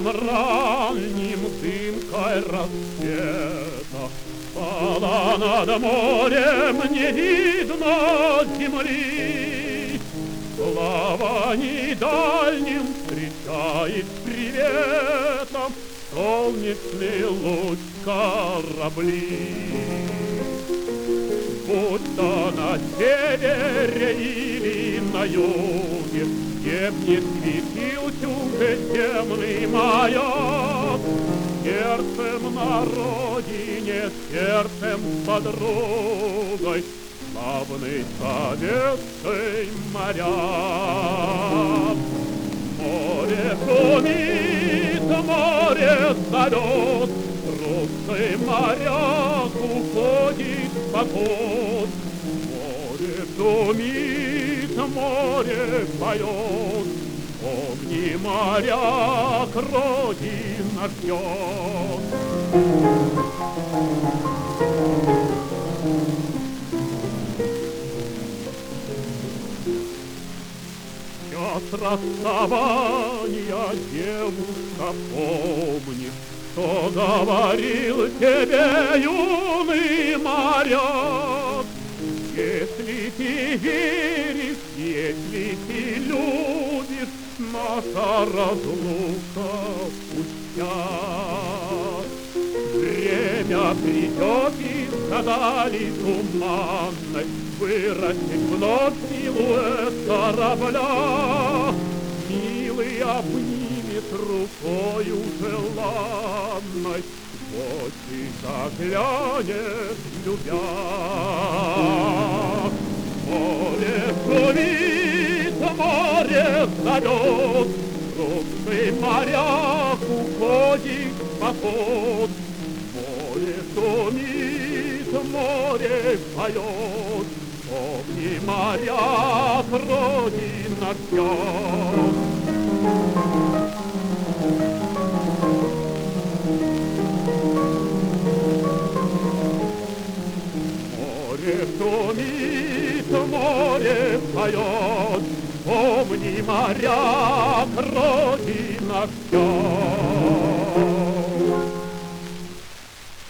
Утром ранним дымкой рассвета спала над морем, не видно земли. Плаваний дальним встречает приветом солнечный луч корабли. Будто на севере или на юге, где б не светил чужеземный маяк, сердцем на родине, сердцем с подругой, славный советский моряк. Море шумит, море зовет, русский моряк уходит в поход. Море шумит, море поет, помни, моряк, родина ждет. Час расставания, девушка, помни, что говорил тебе юный моряк. Если ты веришь, если ты любишь, наша разлука пустяк. Время придет из дали туманной, вырастет вновь силуэт корабля. Милый обнимет рукою желанной, в очи заглянет, любя. Море шумит, море зовет, русский моряк уходит в поход. Море шумит, море поет, помни, моряк, родина ждет. Море шумит, море поет, помни, моряк, родина ждет.